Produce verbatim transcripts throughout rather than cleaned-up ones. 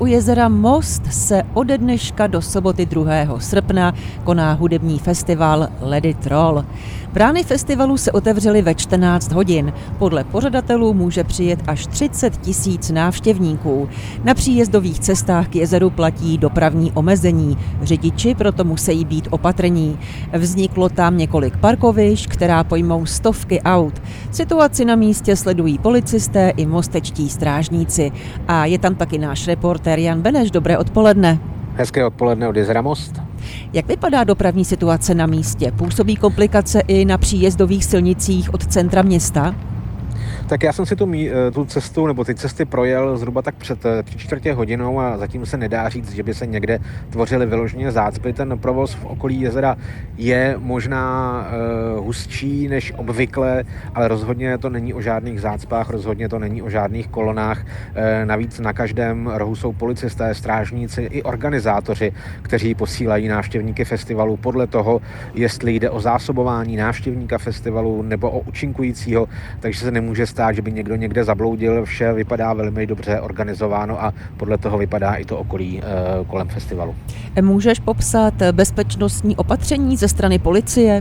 u jezera Most se ode dneška do soboty druhého srpna koná hudební festival Let It Roll. Brány festivalu se otevřely ve čtrnáct hodin. Podle pořadatelů může přijet až třicet tisíc návštěvníků. Na příjezdových cestách k jezeru platí dopravní omezení. Řidiči proto musí být opatrní. Vzniklo tam několik parkovišť, která pojmou stovky aut. Situaci na místě sledují policisté i mostečtí strážníci. A je tam taky náš reportér Jan Beneš. Dobré odpoledne. Hezké odpoledne od jezera Most. Jak vypadá dopravní situace na místě? Působí komplikace i na příjezdových silnicích od centra města? Tak já jsem si tu, tu cestu, nebo ty cesty projel zhruba tak před tři čtvrtě hodinou a zatím se nedá říct, že by se někde tvořily vyloženě zácpy. Ten provoz v okolí jezera je možná uh, hustší než obvykle, ale rozhodně to není o žádných zácpách, rozhodně to není o žádných kolonách. Uh, navíc na každém rohu jsou policisté, strážníci i organizátoři, kteří posílají návštěvníky festivalu podle toho, jestli jde o zásobování návštěvníka festivalu nebo o účinkujícího, takže se nemůže stát, že by někdo někde zabloudil. Vše vypadá velmi dobře organizováno a podle toho vypadá i to okolí e, kolem festivalu. Můžeš popsat bezpečnostní opatření ze strany policie?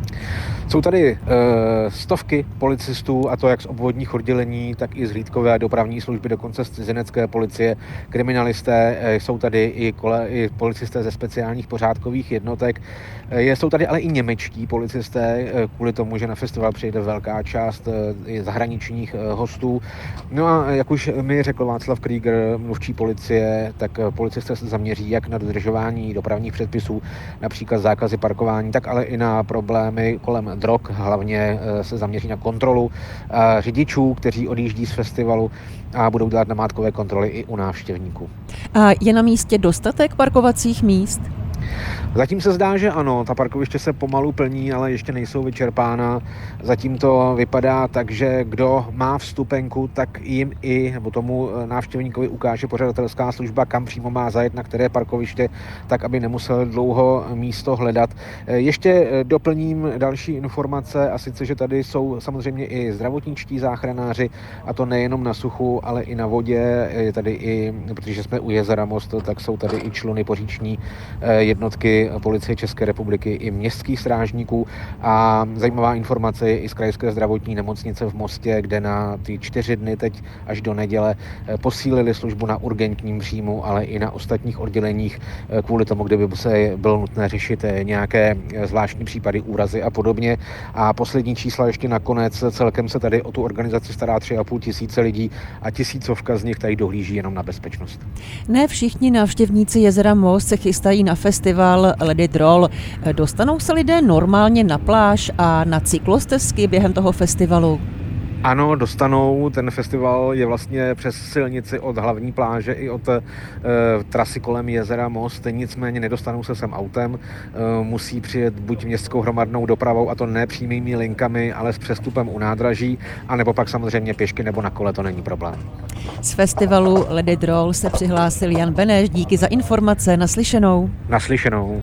Jsou tady e, stovky policistů, a to jak z obvodních oddělení, tak i z hlídkové a dopravní služby, dokonce z cizinecké policie, kriminalisté, e, jsou tady i, kole, i policisté ze speciálních pořádkových jednotek. E, jsou tady ale i němečtí policisté, e, kvůli tomu, že na festival přijde velká část e, zahraničních e, hostů. No a jak už mi řekl Václav Krieger, mluvčí policie, tak policisté se zaměří jak na dodržování dopravních předpisů, například zákazy parkování, tak ale i na problémy kolem drog, hlavně se zaměří na kontrolu řidičů, kteří odjíždí z festivalu a budou dělat namátkové kontroly i u návštěvníků. A je na místě dostatek parkovacích míst? Zatím se zdá, že ano, ta parkoviště se pomalu plní, ale ještě nejsou vyčerpána. Zatím to vypadá tak, že kdo má vstupenku, tak jim i, nebo tomu návštěvníkovi ukáže pořadatelská služba, kam přímo má zajet, na které parkoviště, tak aby nemusel dlouho místo hledat. Ještě doplním další informace, a sice, že tady jsou samozřejmě i zdravotničtí záchranáři, a to nejenom na suchu, ale i na vodě. Je tady i, protože jsme u jezera Most, tak jsou tady i čluny poříční jednotky Policie České republiky i městských strážníků. A zajímavá informace je i z krajské zdravotní nemocnice v Mostě, kde na ty čtyři dny teď až do neděle posílili službu na urgentním příjmu, ale i na ostatních odděleních kvůli tomu, kdyby se bylo nutné řešit nějaké zvláštní případy, úrazy a podobně. A poslední čísla ještě nakonec, celkem se tady o tu organizaci stará tři a půl tisíce lidí a tisícovka z nich tady dohlíží jenom na bezpečnost. Ne všichni návštěvníci jezera Most se chystají na festival Let It Roll. Dostanou se lidé normálně na pláž a na cyklostezky během toho festivalu? Ano, dostanou. Ten festival je vlastně přes silnici od hlavní pláže i od e, trasy kolem jezera Most, nicméně nedostanou se sem autem, e, musí přijet buď městskou hromadnou dopravou, a to ne přímými linkami, ale s přestupem u nádraží, anebo pak samozřejmě pěšky nebo na kole, to není problém. Z festivalu Let It Roll se přihlásil Jan Beneš, díky za informace, naslyšenou. Naslyšenou.